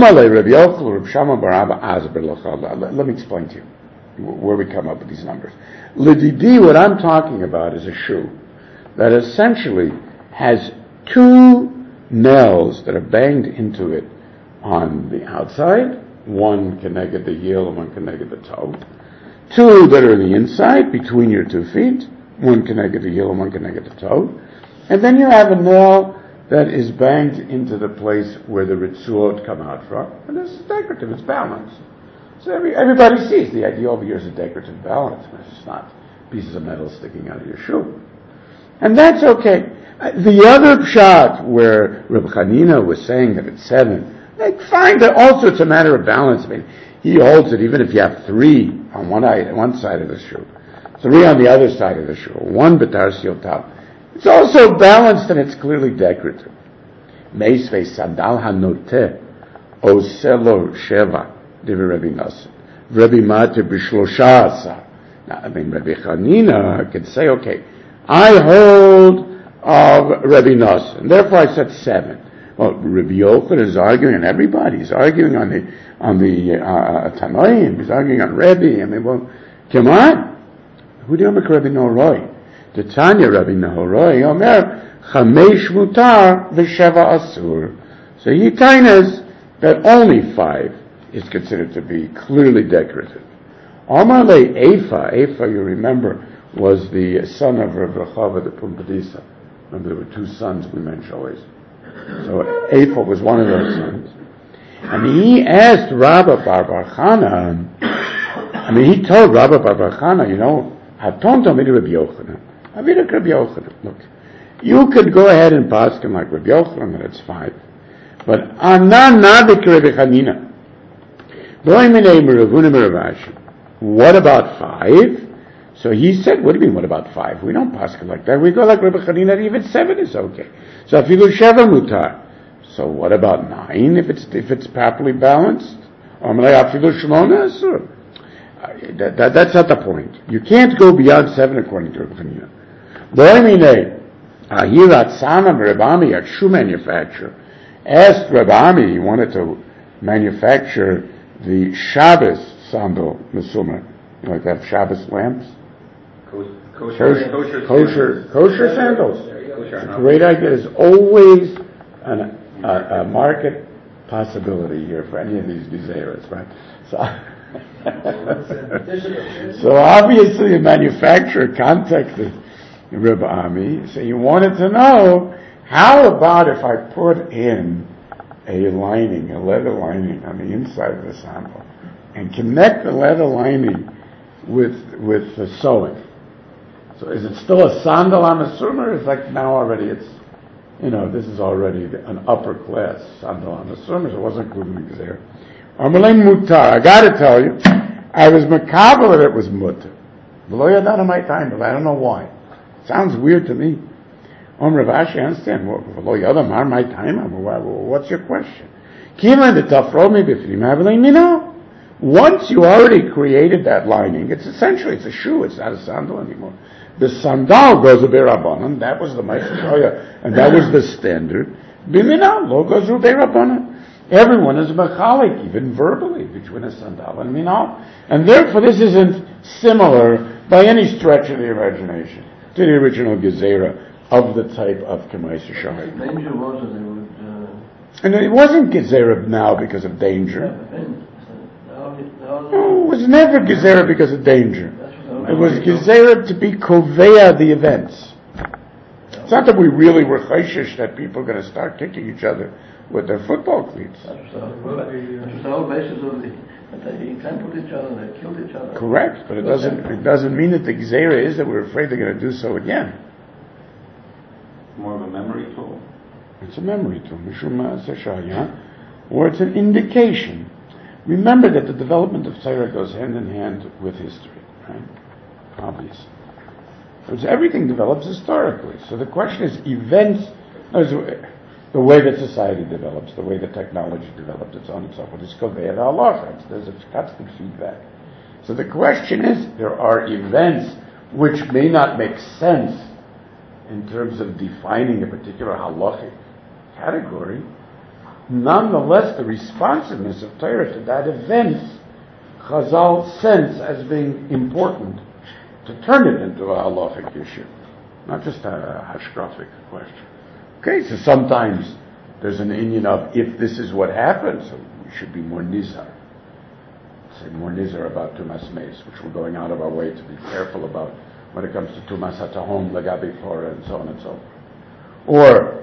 me explain to you where we come up with these numbers. L'didi, what I'm talking about is a shoe that essentially has two nails that are banged into it on the outside, one connected the heel and one connected the toe. Two that are on the inside, between your 2 feet, one connected the heel and one connected the toe. And then you have a nail that is banged into the place where the ritzuot come out from, and this is decorative, it's balanced. So everybody sees the idea over here is a decorative balance. It's not pieces of metal sticking out of your shoe. And that's okay. The other shot where Reb Chanina was saying that it's 7, like fine, but also it's a matter of balance. I mean, he holds it even if you have 3 on one side of the shoe, 3 on the other side of the shoe, 1 betarsiel top. It's also balanced and it's clearly decorative. Meisvei sandal hanote oselo sheva divi Rabbi Nassim. Rabbi Mate b'shlosha asa. Now, I mean, Rabbi Chanina could say, okay, I hold of Rabbi Nassim, therefore I said 7. Well, Rabbi Yochanan is arguing, and everybody's arguing on the Tanoim. He's arguing on Rebbe. I mean, well, come on. Who do you make Rabbi Noroi? The Tanya Rabbi Noroi Omer Chamesh Mutar v'Sheva Asur. So he tainas that only 5 is considered to be clearly decorative. Amar le Eifa, you remember, was the son of Rav Rechava the Pumbedisa. Remember, there were 2 sons we mentioned always. So Eifa was one of those sons. And he asked Rabba Bar Bar Chana, he told Rabba Bar Bar Chana, Haton Tamid Rabbi Yochanan. Avidak Rabbi Yochanan. Look, you could go ahead and pass him like Rabbi Yochanan, that's 5. But Anan Nadik Rabbi Chanina. What about 5? So he said, what do you mean, what about 5? We don't pass him like that. We go like Rabbi Chanina, even 7 is okay. So afilu sheva mutar. So what about 9 if it's properly balanced? Afilu shmona asur. That's not the point. You can't go beyond 7 according to Rabbi Chanina. Boimine ahirat sanam Rebami, a shoe manufacturer, asked Rebami, he wanted to manufacture the Shabbos sandal mesumah. Like that Shabbos lamps. Kosher sandals. It's a great idea. There's always a market possibility here for any of these gezeras, right? So obviously a manufacturer contacted Reb Ami, so he wanted to know, how about if I put in a leather lining on the inside of the sandal, and connect the leather lining with the sewing? So is it still a sandal on a sumer? It's like now already it's, this is already an upper class sandal on the sumer, so it wasn't included there. Amalei mutar, I gotta tell you, I was makabel that it was mutar. Below yadan on my time, but I don't know why. It sounds weird to me. Rav Ashi, I understand. Below yadan on my time, what's your question? Kima the tafromi b'frim amalei mino. Once you already created that lining, it's a shoe, it's not a sandal anymore. The sandal goes to Berabanan, that was the Ma'aseh, and that was the standard. Bimina, lo goes to Berabanan. Everyone is machalik, even verbally, between a sandal and minal. And therefore this isn't similar by any stretch of the imagination to the original gezerah of the type of Kemaisa Shahid. Danger was that they would... And it wasn't gezerah now because of danger. No, it was never gezerah because of danger. It was gezerah to be kovea the events. It's not that we really were chayshish that people are going to start kicking each other with their football cleats. That's the whole basis of that they trampled each other, they killed each other. Correct, but it doesn't mean that the gezerah is that we're afraid they're going to do so again. More of a memory tool. It's a memory tool, or it's an indication. Remember that the development of Torah goes hand in hand with history, right? Obviously. Because everything develops historically. So the question is events, the way that society develops, the way that technology develops, it's on and so forth. It's called Ve'ed HaHalacha. There's a constant feedback. So the question is, there are events which may not make sense in terms of defining a particular halachic category. Nonetheless, the responsiveness of Torah to that event, Chazal sense as being important to turn it into a halachic issue, not just a hashkafic question. Okay, so sometimes there's an inyan of, if this is what happens, so we should be more nizar. Say more nizar about Tumas Meis, which we're going out of our way to be careful about when it comes to Tumas HaTahom, Lagabi Torah, and so on and so forth. Or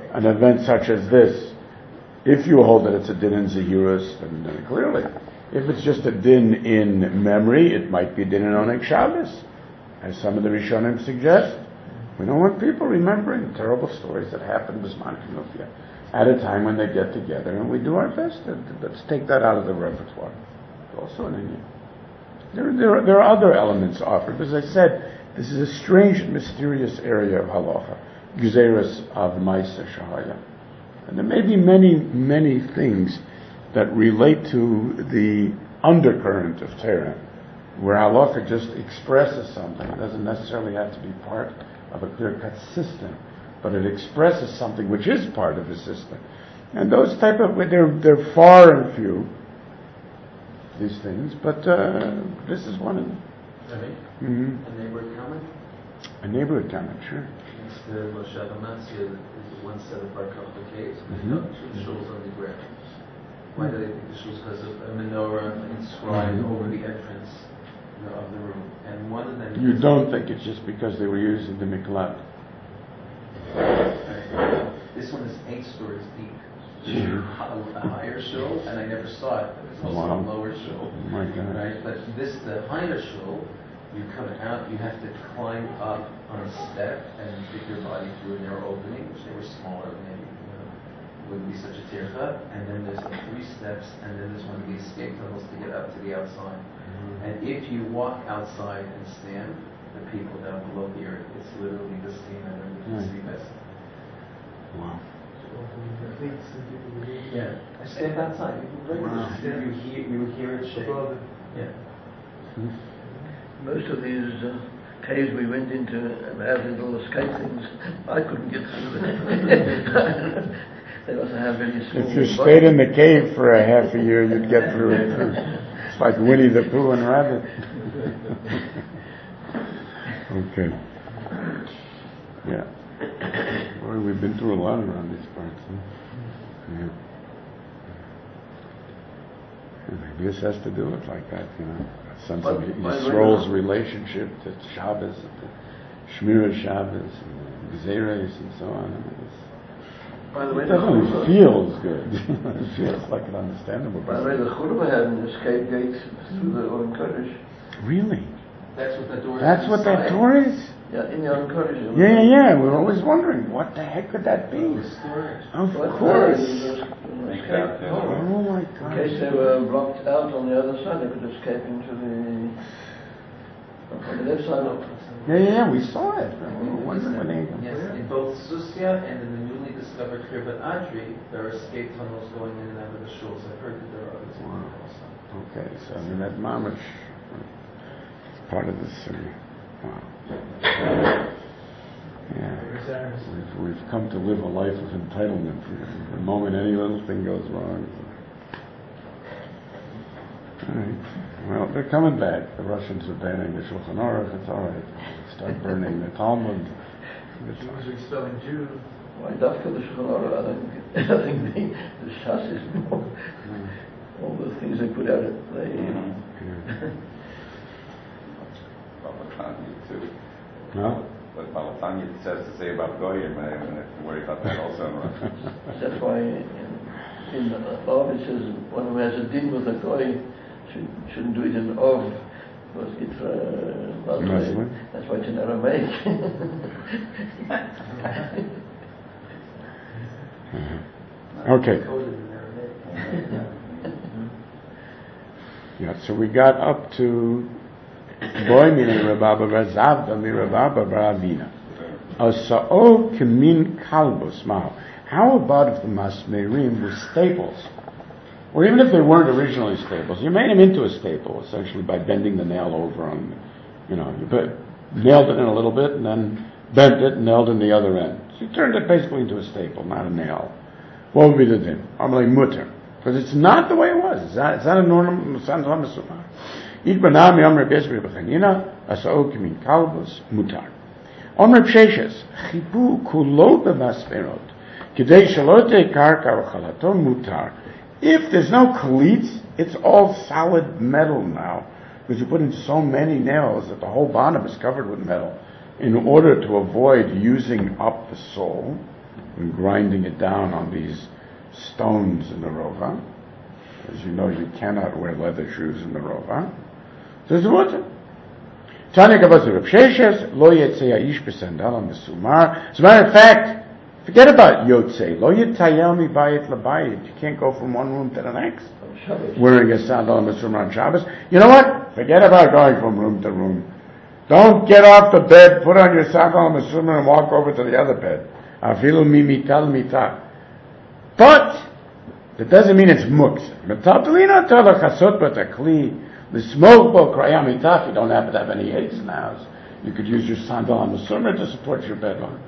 an event such as this, if you hold that it's a din in Zehirus, then clearly. If it's just a din in memory, it might be din in Oneg Shabbos, as some of the Rishonim suggest. We don't want people remembering terrible stories that happened with Bisman Kinufia at a time when they get together, and we do our best to let's take that out of the repertoire. It's also an Indian. There are other elements offered. As I said, this is a strange and mysterious area of halacha, Gezeirus of Maisa Shahaya. And there may be many, many things that relate to the undercurrent of Torah, where halacha just expresses something. It doesn't necessarily have to be part of a clear-cut system, but it expresses something which is part of the system. And those type of, they're far and few, these things, but this is one of them. Mm-hmm. A neighborhood comment? A neighborhood comment, sure. It's the Moshe Amatzia, one set of Bar Kokhba caves, and they got two shuls on the ground. Why do they think the shuls? Because of a menorah inscribed over the entrance of the room. And one of them... You don't think it's just because they were using the miklat? This one is 8 stories deep. A higher shul, and I never saw it. There's also a lower shul. Oh my God. Right? But the higher shul, you come out, you have to climb up on a step and stick your body through a narrow opening, which they were smaller, maybe wouldn't be such a tircha. And then there's 3 steps, and then there's one of the escape tunnels to get up to the outside. Mm-hmm. And if you walk outside and stand, the people down below the earth, it's literally the steam and the sea vessel. Wow. Yeah, I stand outside. Wow. You hear it shake. Yeah. Most of these caves we went into had little escape things. I couldn't get through them. They must have very small. If you stayed in the cave for a half a year, you'd get through it too. It's like Winnie the Pooh and Rabbit. Okay. Yeah. Boy, we've been through a lot around these parts. Huh? Yeah. And maybe this has to do with like that, you know, a sense of Yisroel's relationship to Shabbos, to Shmira Shabbos, and Gezeres, and so on. By the way, it doesn't feel as good. It feels like an understandable. By the way, the Churba had an escape gate through the Oren Kodesh. Really? That's what that door is. That's what that door is? Yeah, in the Oren Kodesh. Yeah. We're always wondering, what the heck could that be? Of course. Oh my God. In case they were blocked out on the other side, they could escape into on the left side of. Yeah, we saw it. We were wondering when they. Yes, in both Susia and in the newly discovered Kirbat Adri, there are escape tunnels going in and out of the shuls. I've heard that there are others. Wow. Okay, so I mean that mamish is part of the city. Wow. Yeah. We've come to live a life of entitlement. The moment any little thing goes wrong. All right. Well, they're coming back. The Russians are banning the Shulchan Aruch. It's all right. Start burning the Talmud. Jews are expelling Jews. Why after the Shulchan Aruch? I think the Shas is more. All the things they put out. Balatanya too. Huh? What Balatanya says to say about Goyim, I have to worry about that also. That's why in Ov it says one who has a din with a Goy shouldn't do it in Ov, because it's Muslim. That's why it's in Aramaic. Okay. Yeah, so we got up to Boy min Rababa Razavda mi Rababa Baravina. Asa'o Kemin Kalbus Mao. How about if the Masmerim were staples? Or even if they weren't originally staples, you made them into a staple, essentially by bending the nail over on, you nailed it in a little bit and then bent it and nailed in the other end. So you turned it basically into a staple, not a nail. What would be the din? I'm like mutter. Because it's not the way it was. It's not a normal, it's not a masumah. Ich benami Amr Bezri B'chanina, Asa'o Kemin Kalbus, mutar. Amr B'sheshes, Chibu Kulo B'masperot, Kidei Shalote Karka V'chalato mutar. If there's no cleats, it's all solid metal now, because you put in so many nails that the whole bottom is covered with metal. In order to avoid using up the sole, and grinding it down on these stones in the Rova. As you know, you cannot wear leather shoes in the Rova. So it's mutter. Tanya Gavaz Reb Sheshes, Lo Yetzei Aish B'Sandal Mesumar. As a matter of fact, forget about Yotzei. Lo Yetayel Mi Bayit L'Bayit. You can't go from one room to the next wearing a sandal Mesumar on Shabbos. You know what? Forget about going from room to room. Don't get off the bed, put on your sandal Mesumar and walk over to the other bed. Afilu Mi Mital Mita. But that doesn't mean it's muksa. Metaltalina Tala Chasot Batakli. The smoke book, Krayamitaf, you don't happen to have any eggs in the house. You could use your sandal on the summer to support your bedline.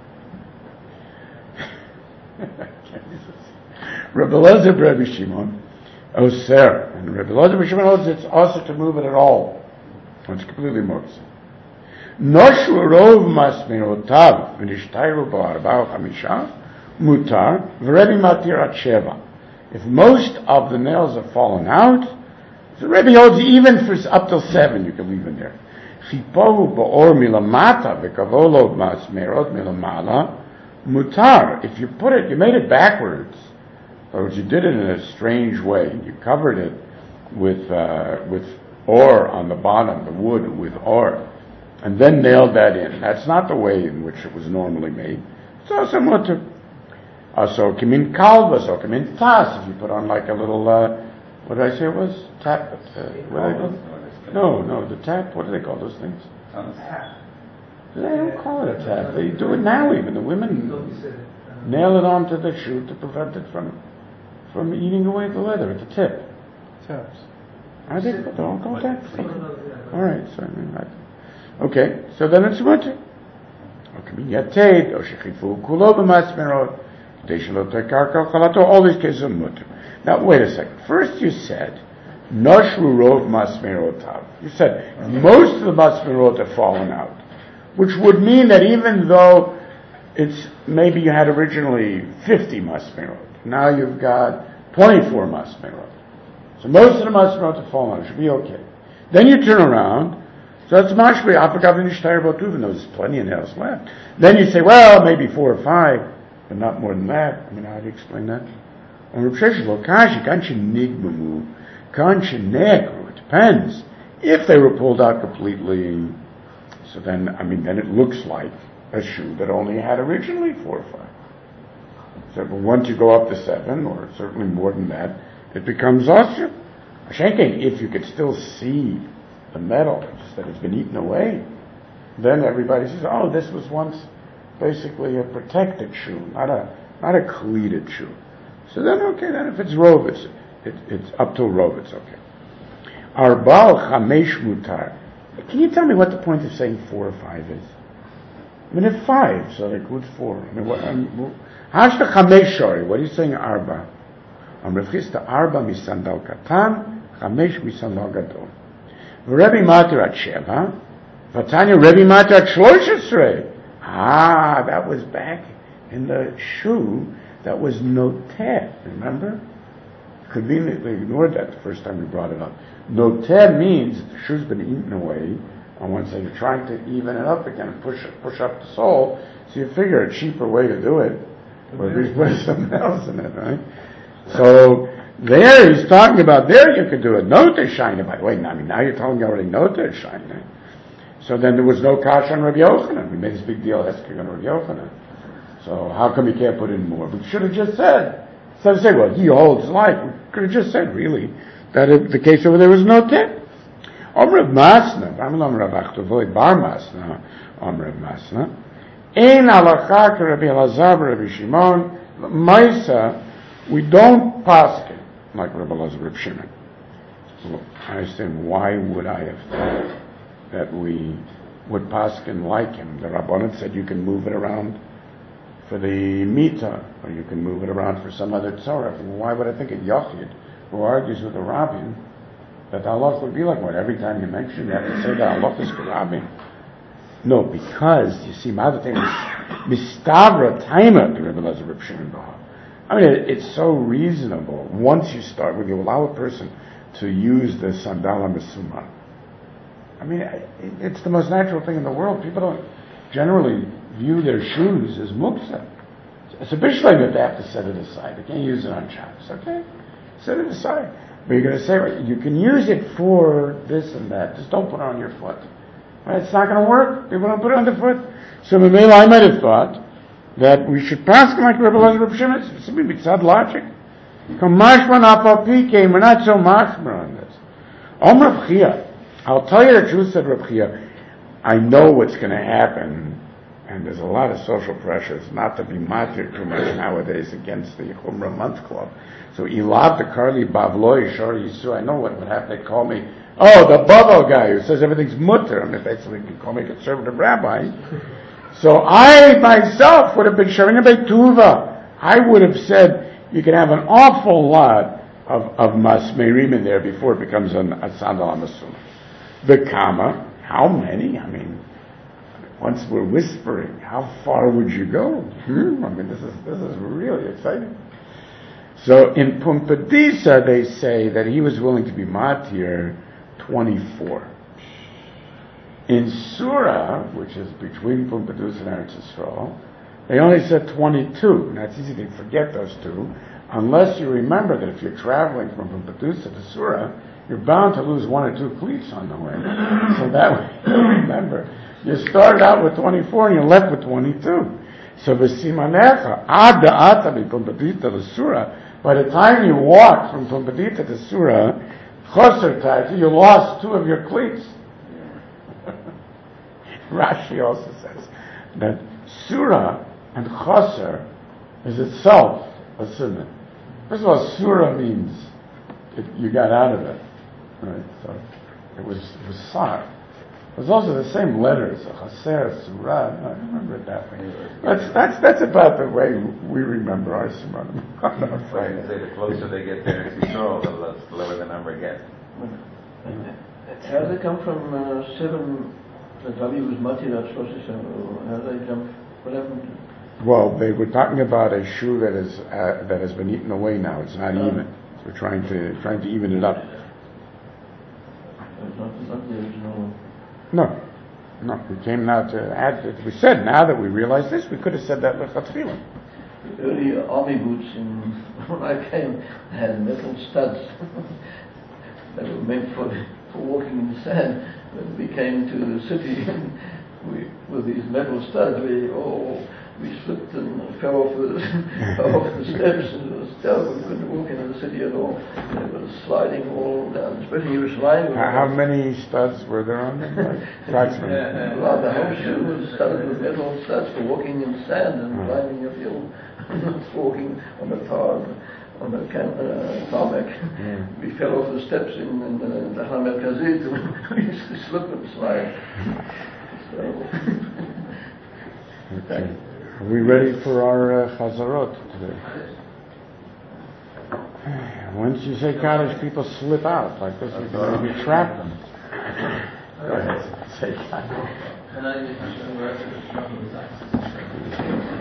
Rabbi Elazar Rabbi Shimon, Oser, and Rabbi Elazar Rabbi Shimon holds it's also to move it at all. It's completely muksa. Noshu rov masmerotav v'nishtayru ba'arba chamisha mutar v'rebi matir at sheva. If most of the nails have fallen out, the Rebbe holds even for up till 7 you can leave in there. Chipohu ba'or milamata v'kavolo masmerot milamala mutar. If you put it, you made it backwards, or you did it in a strange way. You covered it with ore on the bottom, the wood with ore, and then nailed that in. That's not the way in which it was normally made. It's also mutar. Also, kimin kalvas, or kimin tas. If you put on like a little. What did I say it was? Tap? What do they call it? No, the tap. What do they call those things? They don't call it a tap. They do it now even. The women nail it onto the shoe to prevent it from eating away the leather at the tip. Taps. Are they all called taps? All right. So okay. So then it's mutter. All these cases are mutter. Now, wait a second. First you said, Noshru rov masmerotav. You said, most of the masmerot have fallen out. Which would mean that even though it's, maybe you had originally 50 masmerot, now you've got 24 masmerot. So most of the masmerot have fallen out. It should be okay. Then you turn around, so that's mashri, even though there's plenty of nails left. Then you say, well, maybe 4 or 5, but not more than that. I mean, how do you explain that? It depends. If they were pulled out completely, so then it looks like a shoe that only had originally 4 or 5. So but once you go up to 7, or certainly more than that, it becomes osir. If you could still see the metal, just that it's been eaten away, then everybody says, oh, this was once basically a protected shoe, not a cleated shoe. So then, okay, then if it's rov, it's up till rov, it's okay. Arbal chamesh mutar. Can you tell me what the point of saying 4 or 5 is? I mean, if 5, so that includes 4. I mean, hashta chamesh shori. What are you saying, arba? Amrechista arba misandal katan, chamesh misandal gadol. V'Rebbe matir at sheva, v'tanya Rebbe matir at shlosh esrei. That was back in the shoe. That was noter, remember? Conveniently ignored that the first time we brought it up. Noter means the shoe's been eaten away on one side. You're trying to even it up again and push up the sole. So you figure a cheaper way to do it would be to put something else in it, right? So there he's talking about, there you could do it. Noter shining. By the way, now you're telling me already noter shining. So then there was no kash on Rabbi Yochanan. We made this big deal, asking on Rabbi Yochanan. So how come you can't put in more? We should have just said. Instead of saying, well, he holds life, we could have just said, really, that the case over there was no tip. Rav Masna, Rav Achtovoy Bar Masna, Rav Masna, Ein halacha Rabbi Elazar, Rabbi Shimon, Maisa, we don't paskin like Rabbi Elazar, Rabbi Shimon. Well, I understand, why would I have thought that we would paskin like him? The Rabbanan said you can move it around for the mita, or you can move it around for some other tzorah. Why would I think of Yochid, who argues with the Rabbin, that the halach would be like what? Every time you mention, you have to say that halach is for Rabbin. No, because, you see, Ma'adat is mistavra taima to Rebbe Elazar Reb Shimon Bar. I mean, it's so reasonable. Once you start, when you allow a person to use the sandala mesumar, I mean, it's the most natural thing in the world. People don't generally view their shoes as muksa. It's a bishleim, they have to set it aside. They can't use it on Shabbos, okay? Set it aside. But you're going to say, right, you can use it for this and that. Just don't put it on your foot. Right? It's not going to work. People don't put it on their foot. So maybe I might have thought that we should pass like Rebbe Elazar Reb Shimon. It's mitzad logic. Kamashman apapike, we're not so machmer on this. Reb Chia, I'll tell you the truth, said Reb Chia. I know what's going to happen, and there's a lot of social pressures not to be matir too much nowadays against the Chumrah Month Club. So Ilav the Karli Bavloi Shor Yisrael, I know what would happen. They call me, the Bavel guy who says everything's mutter. I mean, basically, they call me a conservative rabbi. So I myself would have been sharing a betuva. I would have said you can have an awful lot of masmerim in there before it becomes a sandal amasum. The kama, how many? I mean, once we're whispering, how far would you go? I mean, this is really exciting. So in Pumbedisa, they say that he was willing to be matir 24. In Surah, which is between Pumbedisa and Eretz Yisrael, they only said 22. Now it's easy to forget those two, unless you remember that if you're traveling from Pumbedisa to Surah, you're bound to lose one or two cleats on the way. So that way, you remember. You started out with 24 and you left with 22. So v'simanecha, ad da'ata mi-Pumbedita to Surah, by the time you walked from Pumbedita to Surah, choser taiti, you lost two of your cleats. Rashi also says that Surah and choser is itself a simon. First of all, Surah means you got out of it. Right? So it was sar. It was also the same letters, chaser, surah. I remember it that way. That's about the way we remember our simanim. Right, say the closer they get to Eretz Yisrael, the lower the number gets. How does it come from 7? The Rabbi was matir at 37. How did they jump? What happened? Well, they were talking about a shoe that has been eaten away now. It's not even. So we're trying to even it up. It's not the original. No. We came now to add. We said now that we realize this, we could have said that lechatchilah. The early army boots, when I came, had metal studs. They were meant for walking in the sand. When we came to the city, with these metal studs, we slipped and fell off the steps, and it was terrible. We couldn't walk into the city at all. They were sliding all down, especially Yerushalayim. How many studs were there on them? Approximately. Well, the whole shoe was studded with metal studs for walking in sand and climbing uphill, not walking on the tarmac. We fell off the steps in the Tachna Merkazit. We used to slip and slide. It's terrible. Okay. Are we ready for our chazarot today? Once you say Kaddish, people slip out like this. We can maybe trap them. Go ahead. Say Kaddish.